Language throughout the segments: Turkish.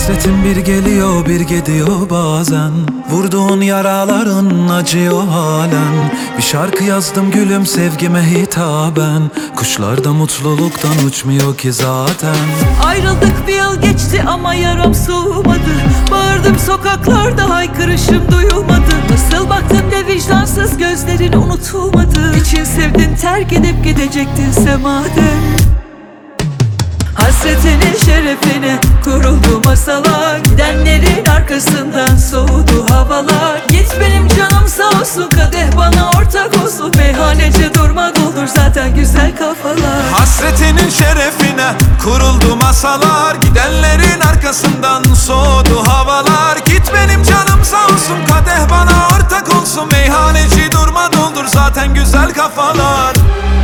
Hasretin bir geliyor bir gidiyor bazen. Vurduğun yaraların acıyor halen. Bir şarkı yazdım gülüm sevgime hitaben. Kuşlar da mutluluktan uçmuyor ki zaten. Ayrıldık bir yıl geçti ama yaram soğumadı. Bağırdım sokaklarda haykırışım duyulmadı. Nasıl baktın de vicdansız gözlerin unutulmadı. İçin sevdin terk edip gidecektin madem. Hasretinin şerefine kuruldu masalar. Gidenlerin arkasından soğudu havalar. Git benim canım sağ olsun, kadeh bana ortak olsun. Meyhaneci durma doldur zaten güzel kafalar. Hasretinin şerefine kuruldu masalar. Gidenlerin arkasından soğudu havalar. Git benim canım sağ olsun, kadeh bana ortak olsun. Meyhaneci durma doldur zaten güzel kafalar.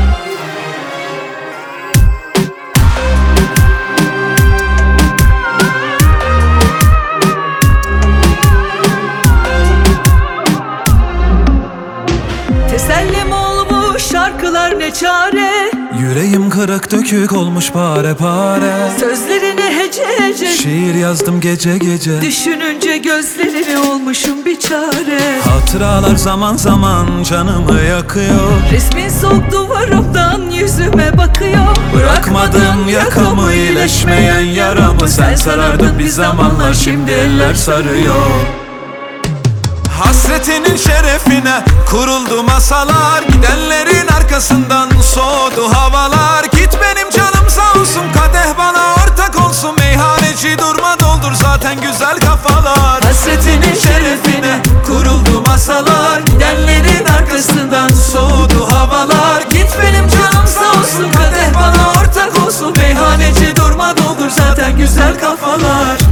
Tesellim olmuş şarkılar ne çare. Yüreğim kırık dökük olmuş pare pare. Sözlerini hece hece Şiir yazdım gece gece. düşününce gözlerini olmuşum bir çare. Hatıralar zaman zaman canımı yakıyor. Resmin soğuk duvarımdan yüzüme bakıyor. Bırakmadın yakamı iyileşmeyen yaramı. Sen sarardın bir zamanlar şimdi eller sarıyor. Hasretinin şerefine kuruldu masalar. Gidenlerin arkasından soğudu havalar. Git benim canım sağ olsun, kadeh bana ortak olsun. Meyhaneci durma doldur zaten güzel kafalar. Hasretinin şerefine kuruldu masalar. Gidenlerin arkasından soğudu havalar. Git benim canım sağ olsun, kadeh bana ortak olsun. Meyhaneci durma doldur zaten güzel kafalar.